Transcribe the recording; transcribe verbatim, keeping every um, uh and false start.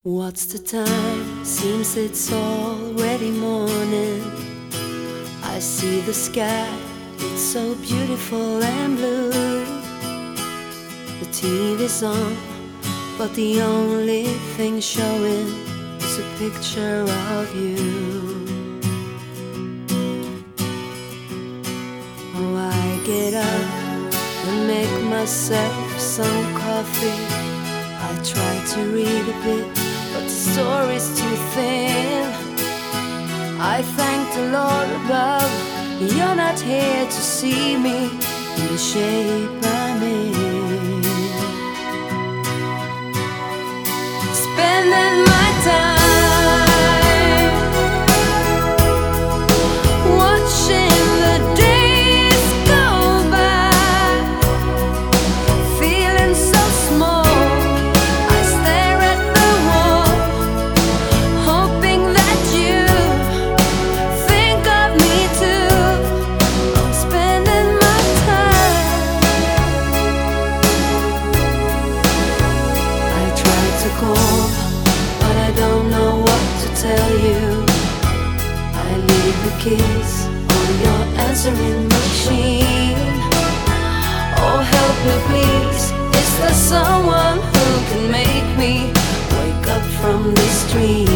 What's the time? Seems it's already morning. I see the sky, it's so beautiful and blue. The T V's on, but the only thing showing is a picture of you. Oh, I get up and make myself some coffee. I try to read a bit, but the story's too thin. I thank the Lord above, you're not here to see me in the shape I'm in. Spending my time watching the days go by, feeling so small. But I don't know what to tell you. I leave the keys on your answering machine. Oh, help me please, is there someone who can make me wake up from this dream?